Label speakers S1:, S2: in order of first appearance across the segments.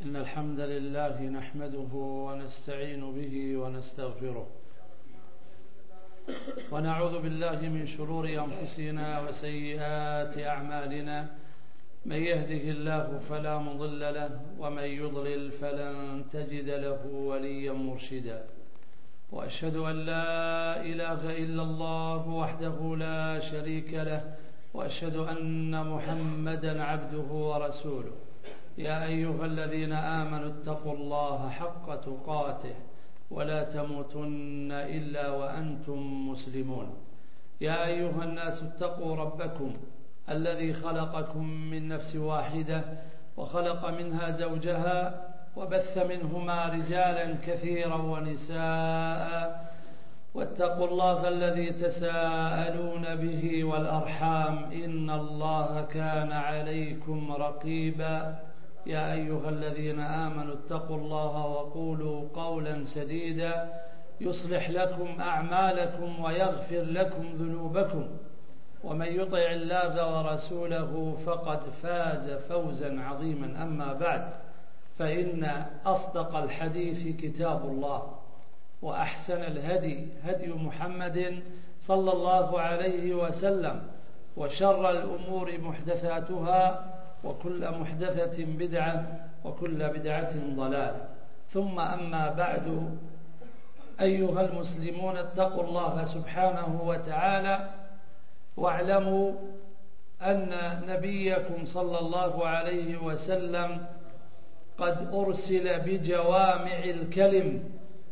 S1: إن الحمد لله نحمده ونستعين به ونستغفره ونعوذ بالله من شرور أنفسنا وسيئات أعمالنا. من يهده الله فلا مضل له ومن يضلل فلن تجد له وليا مرشدا. وأشهد أن لا إله إلا الله وحده لا شريك له، وأشهد أن محمدا عبده ورسوله. يا أيها الذين آمنوا اتقوا الله حق تقاته ولا تموتن إلا وأنتم مسلمون. يا أيها الناس اتقوا ربكم الذي خلقكم من نفس واحدة وخلق منها زوجها وبث منهما رجالا كثيرا ونساء، واتقوا الله الذي تساءلون به والأرحام إن الله كان عليكم رقيبا. يا أيها الذين آمنوا اتقوا الله وقولوا قولا سديدا يصلح لكم أعمالكم ويغفر لكم ذنوبكم، ومن يطع الله ورسوله فقد فاز فوزا عظيما. أما بعد، فإن أصدق الحديث كتاب الله، وأحسن الهدي هدي محمد صلى الله عليه وسلم، وشر الأمور محدثاتها، وكل محدثة بدعة، وكل بدعة ضلالة. ثم أما بعد، أيها المسلمون اتقوا الله سبحانه وتعالى، واعلموا أن نبيكم صلى الله عليه وسلم قد أرسل بجوامع الكلم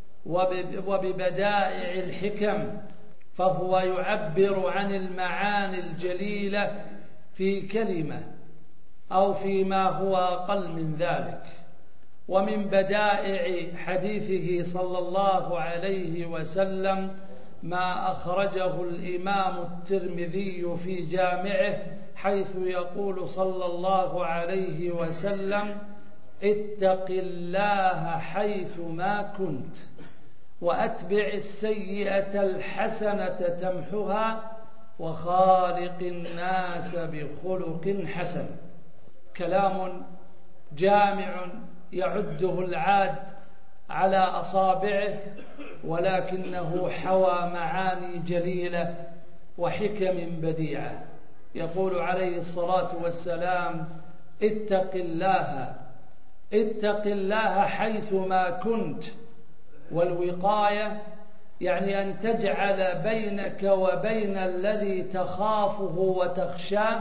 S1: وببدائع الحكم، فهو يعبر عن المعاني الجليلة في كلمة أو فيما هو أقل من ذلك. ومن بدائع حديثه صلى الله عليه وسلم ما أخرجه الإمام الترمذي في جامعه، حيث يقول صلى الله عليه وسلم: اتق الله حيث ما كنت، وأتبع السيئة الحسنة تمحها، وخالق الناس بخلق حسن. كلام جامع يعده العاد على أصابعه، ولكنه حوى معاني جليلة وحكم بديعة. يقول عليه الصلاة والسلام: اتق الله حيث ما كنت. والوقاية يعني أن تجعل بينك وبين الذي تخافه وتخشاه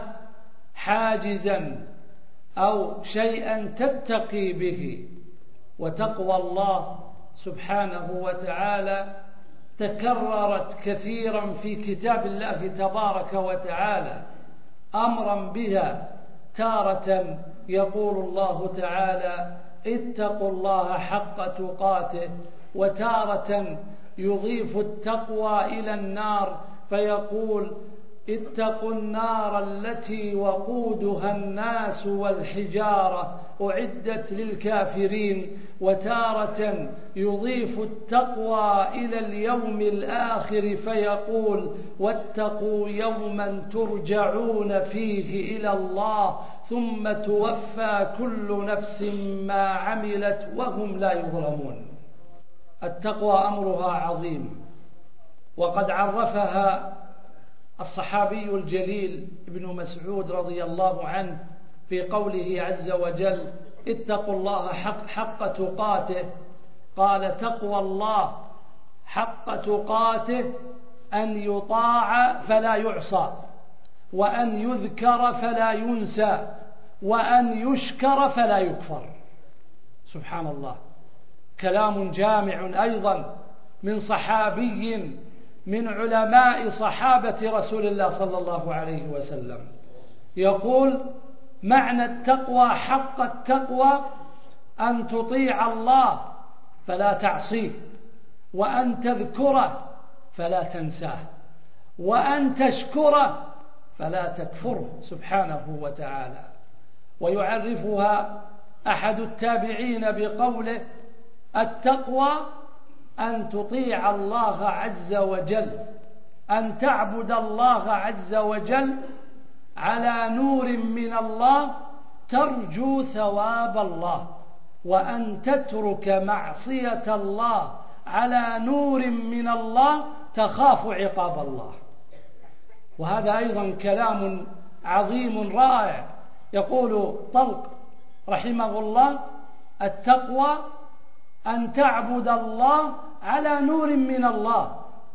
S1: حاجزا أو شيئا تتقي به. وتقوى الله سبحانه وتعالى تكررت كثيرا في كتاب الله تبارك وتعالى أمرا بها. تارة يقول الله تعالى: اتقوا الله حق تقاته، وتارة يضيف التقوى إلى النار فيقول: اتقوا النار التي وقودها الناس والحجارة أعدت للكافرين. وتارة يضيف التقوى إلى اليوم الآخر فيقول: واتقوا يوما ترجعون فيه إلى الله ثم توفى كل نفس ما عملت وهم لا يظلمون. التقوى أمرها عظيم، وقد عرفها الصحابي الجليل ابن مسعود رضي الله عنه في قوله عز وجل: اتقوا الله حق تقاته. قال: تقوى الله حق تقاته أن يطاع فلا يعصى، وأن يذكر فلا ينسى، وأن يشكر فلا يكفر. سبحان الله، كلام جامع أيضا من صحابي من علماء صحابة رسول الله صلى الله عليه وسلم، يقول: معنى التقوى حق التقوى أن تطيع الله فلا تعصيه، وأن تذكره فلا تنساه، وأن تشكره فلا تكفره سبحانه وتعالى. ويعرفها أحد التابعين بقوله: التقوى أن تطيع الله عز وجل، أن تعبد الله عز وجل على نور من الله ترجو ثواب الله، وأن تترك معصية الله على نور من الله تخاف عقاب الله. وهذا أيضا كلام عظيم رائع. يقول طلق رحمه الله: التقوى أن تعبد الله على نور من الله،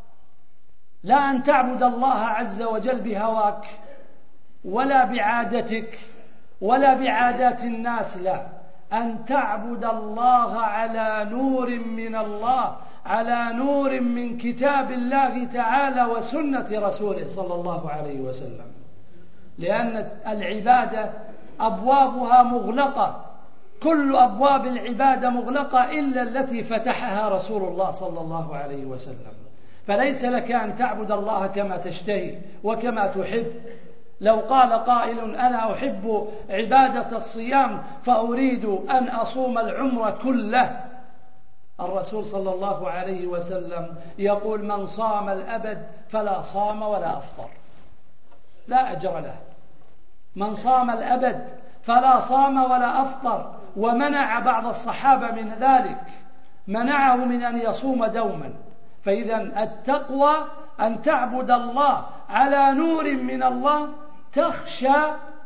S1: لا أن تعبد الله عز وجل بهواك ولا بعادتك ولا بعادات الناس، لا، أن تعبد الله على نور من الله، على نور من كتاب الله تعالى وسنة رسوله صلى الله عليه وسلم. لأن العبادة أبوابها مغلقة، كل أبواب العبادة مغلقة إلا التي فتحها رسول الله صلى الله عليه وسلم. فليس لك أن تعبد الله كما تشتهي وكما تحب. لو قال قائل: أنا أحب عبادة الصيام فأريد أن أصوم العمر كله، الرسول صلى الله عليه وسلم يقول: من صام الأبد فلا صام ولا أفطر، لا أجر له. من صام الأبد فلا صام ولا أفطر. ومنع بعض الصحابة من ذلك، منعه من أن يصوم دوما. فإذا التقوى أن تعبد الله على نور من الله، تخشى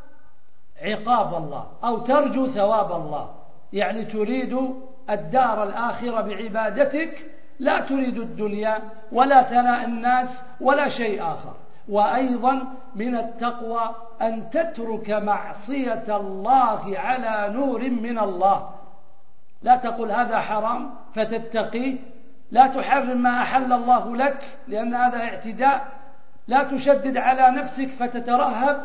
S1: عقاب الله أو ترجو ثواب الله، يعني تريد الدار الآخرة بعبادتك، لا تريد الدنيا ولا ثناء الناس ولا شيء آخر. وأيضا من التقوى أن تترك معصية الله على نور من الله، لا تقل هذا حرام فتتقيه، لا تحرم ما أحل الله لك لأن هذا اعتداء، لا تشدد على نفسك فتترهب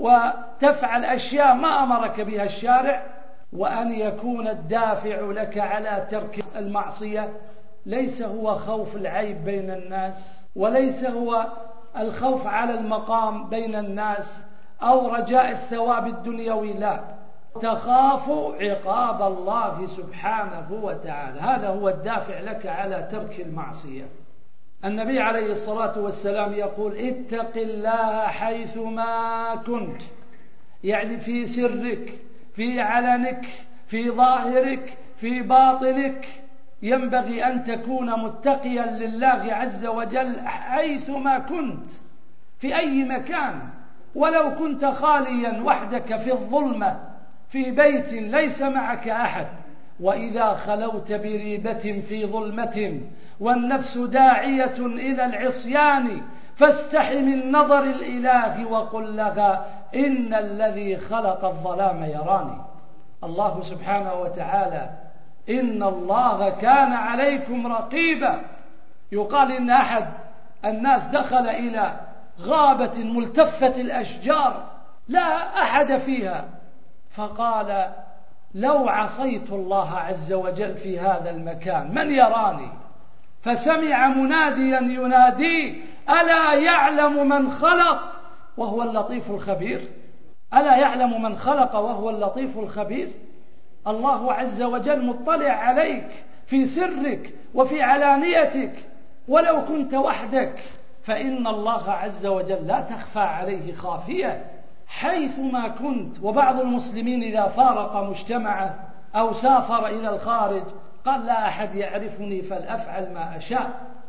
S1: وتفعل أشياء ما أمرك بها الشارع. وأن يكون الدافع لك على ترك المعصية ليس هو خوف العيب بين الناس، وليس هو الخوف على المقام بين الناس أو رجاء الثواب الدنيوي، لا، تخاف عقاب الله سبحانه وتعالى، هذا هو الدافع لك على ترك المعصية. النبي عليه الصلاة والسلام يقول: اتق الله حيثما كنت، يعني في سرك، في علنك، في ظاهرك، في باطنك، ينبغي أن تكون متقيا لله عز وجل حيثما كنت، في أي مكان، ولو كنت خاليا وحدك في الظلمة في بيت ليس معك أحد، وإذا خلوت بريبة في ظلمة والنفس داعية إلى العصيان فاستحي من نظر الإله وقل لها إن الذي خلق الظلام يراني. الله سبحانه وتعالى: إن الله كان عليكم رقيبا. يقال إن أحد الناس دخل إلى غابة ملتفة الأشجار لا أحد فيها، فقال: لو عصيت الله عز وجل في هذا المكان من يراني؟ فسمع مناديا ينادي: ألا يعلم من خلق وهو اللطيف الخبير؟ ألا يعلم من خلق وهو اللطيف الخبير؟ الله عز وجل مطلع عليك في سرك وفي علانيتك، ولو كنت وحدك فإن الله عز وجل لا تخفى عليه خافية حيثما كنت. وبعض المسلمين إذا فارق مجتمعه أو سافر إلى الخارج قال: لا أحد يعرفني فلأفعل ما أشاء.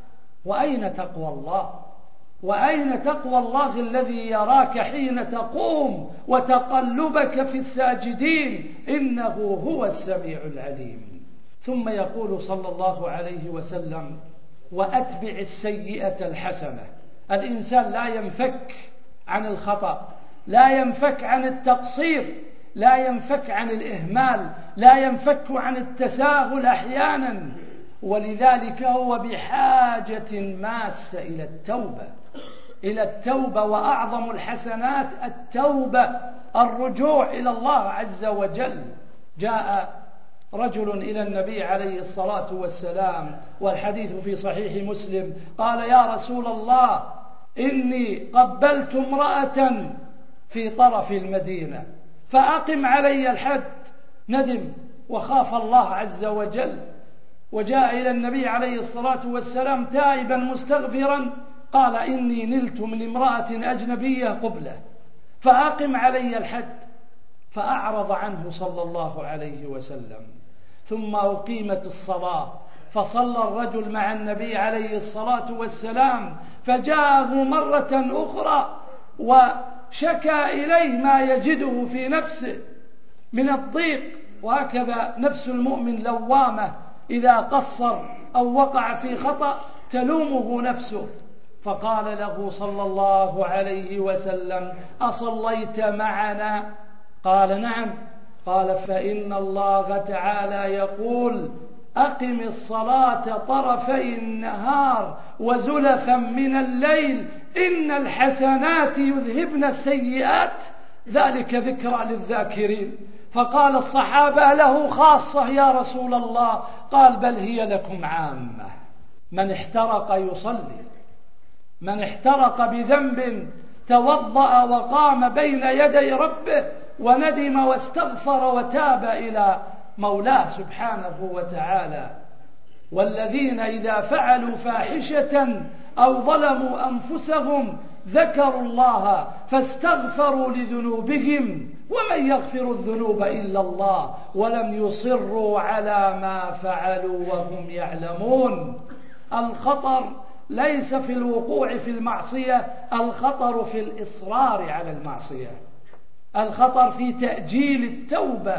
S1: وأين تقوى الله؟ وأين تقوى الله الذي يراك حين تقوم وتقلبك في الساجدين؟ إنه هو السميع العليم. ثم يقول صلى الله عليه وسلم: وأتبع السيئة الحسنة. الإنسان لا ينفك عن الخطأ، لا ينفك عن التقصير، لا ينفك عن الإهمال، لا ينفك عن التساهل أحيانا، ولذلك هو بحاجة ماسة إلى التوبة. وأعظم الحسنات التوبة، الرجوع إلى الله عز وجل. جاء رجل إلى النبي عليه الصلاة والسلام والحديث في صحيح مسلم، قال: يا رسول الله، إني قبلت امرأة في طرف المدينة فأقم علي الحد. ندم وخاف الله عز وجل، وجاء إلى النبي عليه الصلاة والسلام تائبا مستغفرا، قال: إني نلت من امرأة أجنبية قبلة فأقم علي الحد. فأعرض عنه صلى الله عليه وسلم. ثم أقيمت الصلاة، فصلى الرجل مع النبي عليه الصلاة والسلام، فجاءه مرة أخرى وشكى إليه ما يجده في نفسه من الضيق. وهكذا نفس المؤمن لوامة، إذا قصر أو وقع في خطأ تلومه نفسه. فقال له صلى الله عليه وسلم: أصليت معنا؟ قال: نعم. قال: فإن الله تعالى يقول: أقم الصلاة طرفي النهار وزلفا من الليل إن الحسنات يذهبن السيئات ذلك ذكرى للذاكرين. فقال الصحابة: له خاصة يا رسول الله؟ قال: بل هي لكم عامة. من احترق يصلي، من احترق بذنب توضأ وقام بين يدي ربه وندم واستغفر وتاب إلى مولاه سبحانه وتعالى. والذين إذا فعلوا فاحشة أو ظلموا أنفسهم ذكروا الله فاستغفروا لذنوبهم ومن يغفر الذنوب إلا الله ولم يصروا على ما فعلوا وهم يعلمون. الخطر ليس في الوقوع في المعصية، الخطر في الإصرار على المعصية، الخطر في تأجيل التوبة،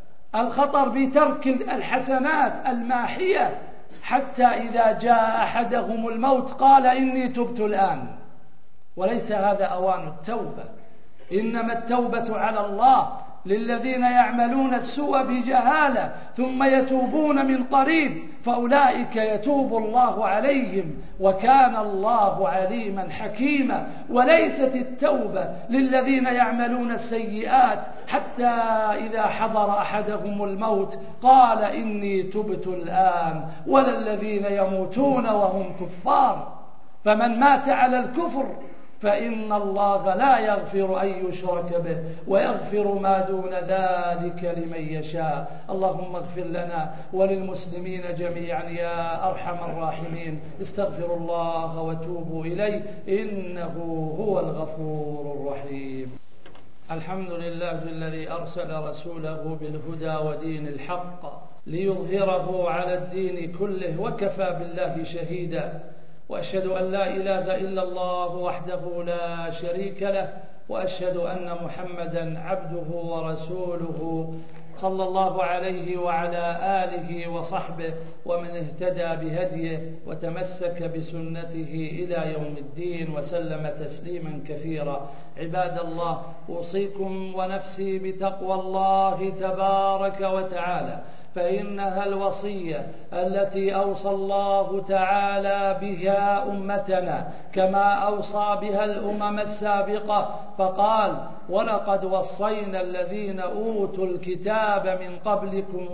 S1: الخطر بترك الحسنات الماحية حتى إذا جاء أحدهم الموت قال: إني تبت الآن. وليس هذا أوان التوبة، إنما التوبة على الله للذين يعملون السوء بجهالة ثم يتوبون من قريب فأولئك يتوب الله عليهم وكان الله عليما حكيما. وليست التوبة للذين يعملون السيئات حتى إذا حضر أحدهم الموت قال: إني تبت الآن، ولا الذين يموتون وهم كفار. فمن مات على الكفر فإن الله لا يغفر أن يشرك به ويغفر ما دون ذلك لمن يشاء. اللهم اغفر لنا وللمسلمين جميعا يا أرحم الراحمين. استغفروا الله وتوبوا إليه إنه هو الغفور الرحيم. الحمد لله الذي أرسل رسوله بالهدى ودين الحق ليظهره على الدين كله وكفى بالله شهيدا. وأشهد أن لا إله إلا الله وحده لا شريك له، وأشهد أن محمدا عبده ورسوله صلى الله عليه وعلى آله وصحبه ومن اهتدى بهديه وتمسك بسنته إلى يوم الدين وسلم تسليما كثيرا. عباد الله، أوصيكم ونفسي بتقوى الله تبارك وتعالى، فإنها الوصية التي أوصى الله تعالى بها أمتنا كما أوصى بها الأمم السابقة، فقال: ولقد وصينا الذين أوتوا الكتاب من قبلكم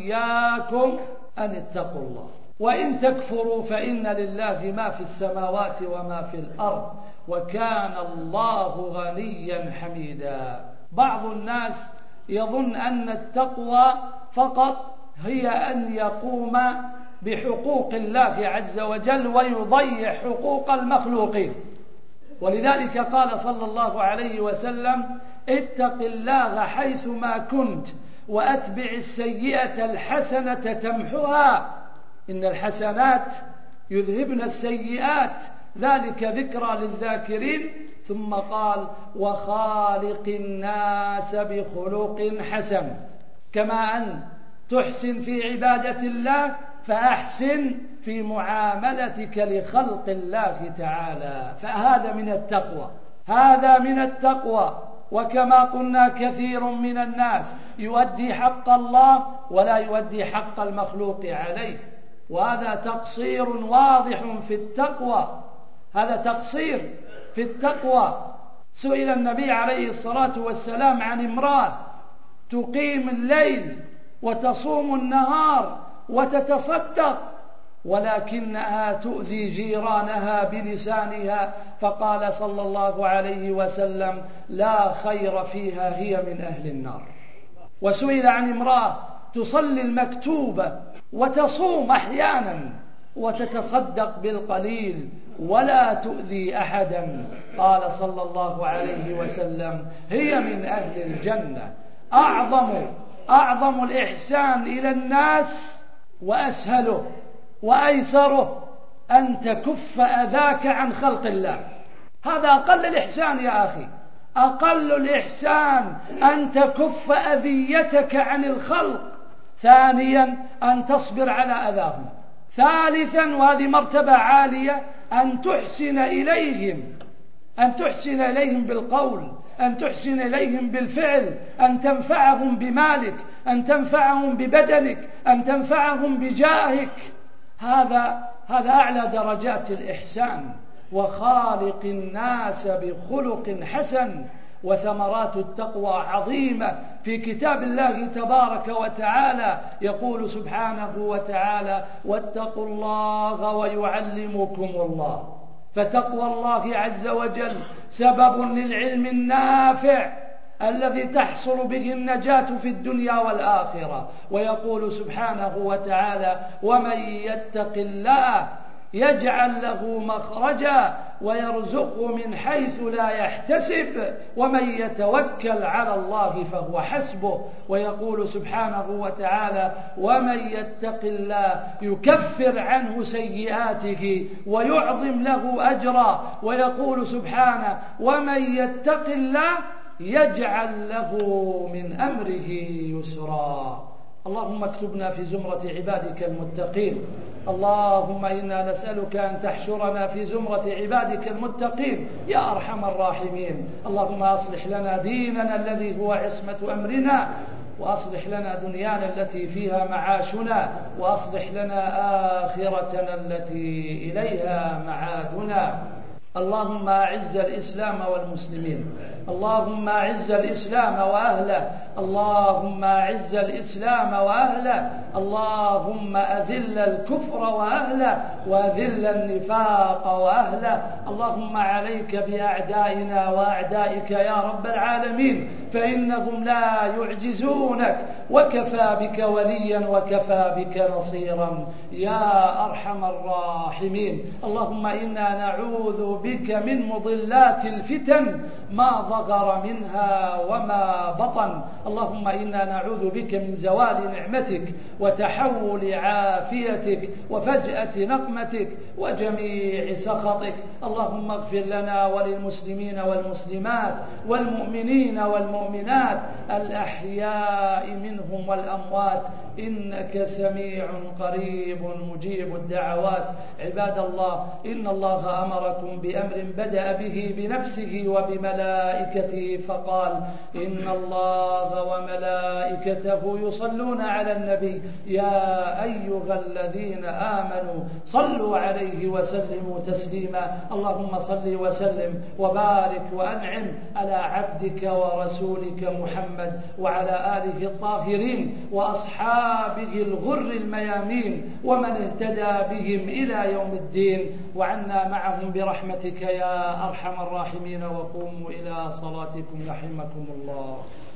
S1: وإياكم أن اتقوا الله وإن تكفروا فإن لله ما في السماوات وما في الأرض وكان الله غنيا حميدا. بعض الناس يظن أن التقوى فقط هي أن يقوم بحقوق الله عز وجل ويضيع حقوق المخلوقين. ولذلك قال صلى الله عليه وسلم: اتق الله حيثما كنت وأتبع السيئة الحسنة تمحها إن الحسنات يذهبن السيئات ذلك ذكرى للذاكرين. ثم قال: وخالق الناس بخلق حسن. كما أن تحسن في عبادة الله فأحسن في معاملتك لخلق الله تعالى. فهذا من التقوى، هذا من التقوى. وكما قلنا كثير من الناس يؤدي حق الله ولا يؤدي حق المخلوق عليه، وهذا تقصير واضح في التقوى، هذا تقصير في التقوى. سئل النبي عليه الصلاة والسلام عن امرأة تقيم الليل وتصوم النهار وتتصدق ولكنها تؤذي جيرانها بلسانها، فقال صلى الله عليه وسلم: لا خير فيها، هي من أهل النار. وسئل عن امرأة تصلي المكتوبة وتصوم أحيانا وتتصدق بالقليل ولا تؤذي أحدا، قال صلى الله عليه وسلم: هي من أهل الجنة. أعظم أعظم الإحسان إلى الناس وأسهله وأيسره أن تكف أذاك عن خلق الله. هذا أقل الإحسان يا أخي، أقل الإحسان أن تكف أذيتك عن الخلق. ثانيا أن تصبر على أذاهم. ثالثا، وهذه مرتبة عالية، أن تحسن إليهم، أن تحسن إليهم بالقول، أن تحسن إليهم بالفعل، أن تنفعهم بمالك، أن تنفعهم ببدنك، أن تنفعهم بجاهك. هذا أعلى درجات الإحسان. وخالق الناس بخلق حسن. وثمرات التقوى عظيمة في كتاب الله تبارك وتعالى. يقول سبحانه وتعالى: واتقوا الله ويعلمكم الله. فتقوى الله عز وجل سبب للعلم النافع الذي تحصل به النجاة في الدنيا والآخرة. ويقول سبحانه وتعالى: ومن يتق الله يجعل له مخرجا ويرزقه من حيث لا يحتسب ومن يتوكل على الله فهو حسبه. ويقول سبحانه وتعالى: ومن يتق الله يكفر عنه سيئاته ويعظم له أجرا. ويقول سبحانه: ومن يتق الله يجعل له من أمره يسرا. اللهم اكتبنا في زمرة عبادك المتقين. اللهم إنا نسألك أن تحشرنا في زمرة عبادك المتقين يا أرحم الراحمين. اللهم أصلح لنا ديننا الذي هو عصمة أمرنا، وأصلح لنا دنيانا التي فيها معاشنا، وأصلح لنا آخرتنا التي إليها معادنا. اللهم أعز الإسلام والمسلمين. اللهم أعز الإسلام وأهله. اللهم أعز الإسلام وأهله. اللهم أذل الكفر وأهله، وأذل النفاق وأهله. اللهم عليك بأعدائنا وأعدائك يا رب العالمين، فإنهم لا يعجزونك، وكفى بك وليا وكفى بك نصيرا يا أرحم الراحمين. اللهم إنا نعوذ بك من مضلات الفتن ما ظهر منها وما بطن. اللهم إنا نعوذ بك من زوال نعمتك وتحول عافيتك وفجأة نقمتك وجميع سخطك. اللهم اغفر لنا وللمسلمين والمسلمات والمؤمنين والمؤمنات الأحياء منهم والأموات، إنك سميع قريب مجيب الدعوات. عباد الله، إن الله أمركم بأمر بدأ به بنفسه وبملائكته فقال: إن الله وملائكته يصلون على النبي يا أيها الذين آمنوا صلوا عليه وسلموا تسليما. اللهم صل وسلم وبارك وأنعم على عبدك ورسولك محمد وعلى آله الطاهرين وأصحابه الغر الميامين ومن اهتدى بهم إلى يوم الدين، وعنا معهم برحمتك يا أرحم الراحمين. وقوموا إلى صلاتكم رحمكم الله.